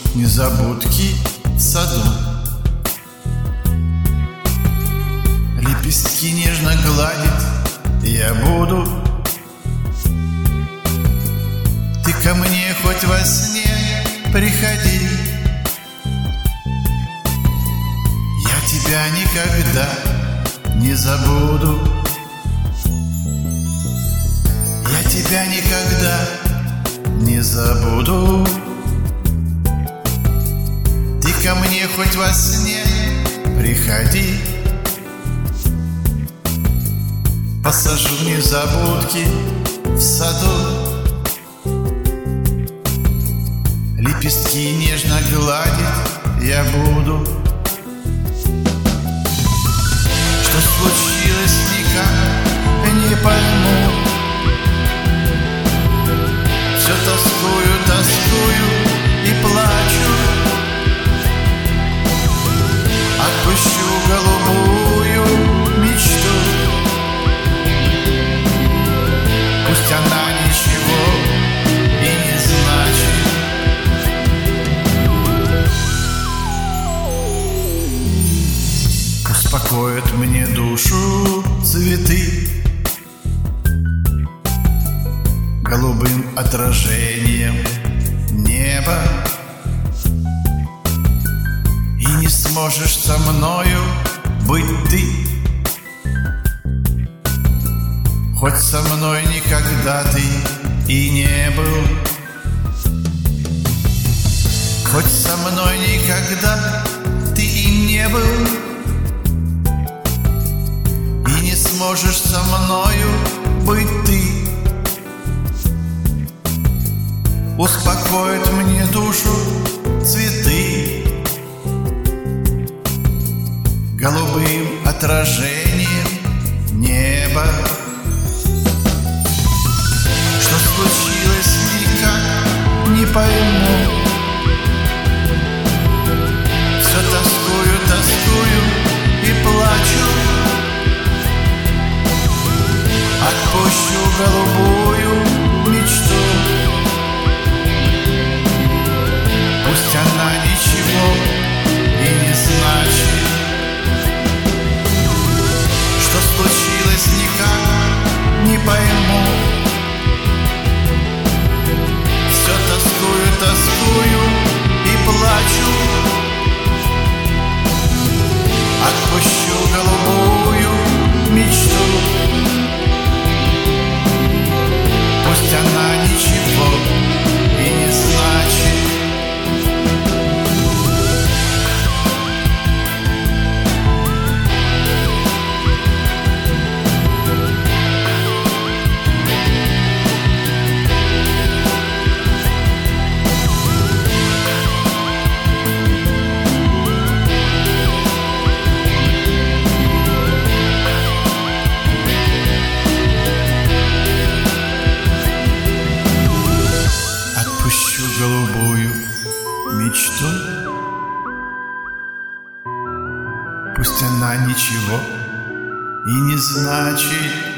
незабудки в саду. Лепестки нежно гладит я буду. Ты ко мне хоть во сне приходи, я тебя никогда не забуду. Я тебя никогда не забуду. Ты ко мне хоть во сне приходи, посажу незабудки в саду. Лепестки нежно гладить я буду. Что случилось, никак не пойму. Все тоскую, тоскую и плачу. Отпущу голубую мечту, пусть она ничего и не значит. Успокоят мне душу цветы голубым отражением неба. И не сможешь со мною быть ты, хоть со мной никогда ты и не был. Хоть со мной никогда ты и не был. И не сможешь со мною быть ты. Успокоят мне душу цветы голубым отражением неба. Что случилось, никак не пойму. Все тоскую, тоскую и плачу. Отпущу голубую мечту, пусть она ничего и не значит. Что случилось, никак не пойму. Все тоскую, тоскую и плачу. Отпущу голубую мечту, пусть она ничего и не значит. Голубую мечту, пусть она ничего и не значит.